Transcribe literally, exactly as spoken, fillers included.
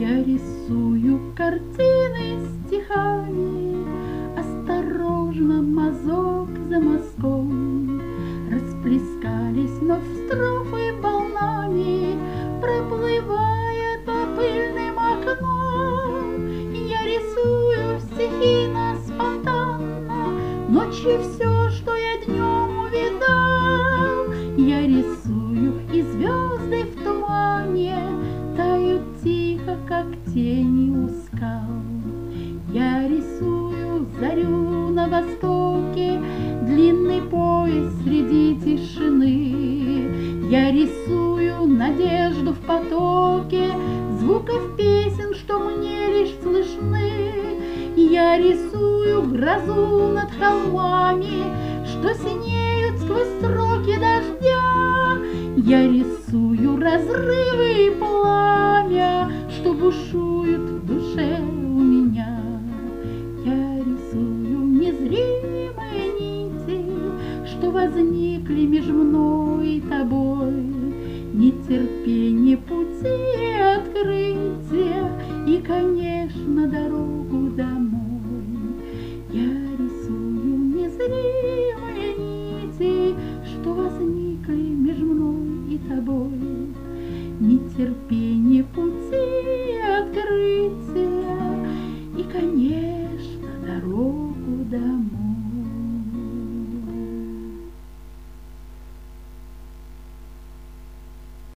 Я рисую картины стихами, осторожно, мазок за мазком. Расплескались вновь строфы волнами, проплывая по пыльным окном. Я рисую стихийно, спонтанно, ночью все, что я днем увидал. Я рисую, и звезды в тумане тают тихо, как тени у скал. Я рисую зарю на востоке, длинный пояс среди тишины. Я рисую надежду в потоке звуков песен, что мне лишь слышны. Я рисую грозу над холмами, что синеют сквозь строки дождя. Я рисую разрывы и пламя, что бушуют в душе у меня. Я рисую незримые нити, что возникли между мной и тобой. Нетерпение пути и открытия, и, конечно, дорогу домой. Я рисую незримые нити, что возникли между мной и тобой. Нетерпение пути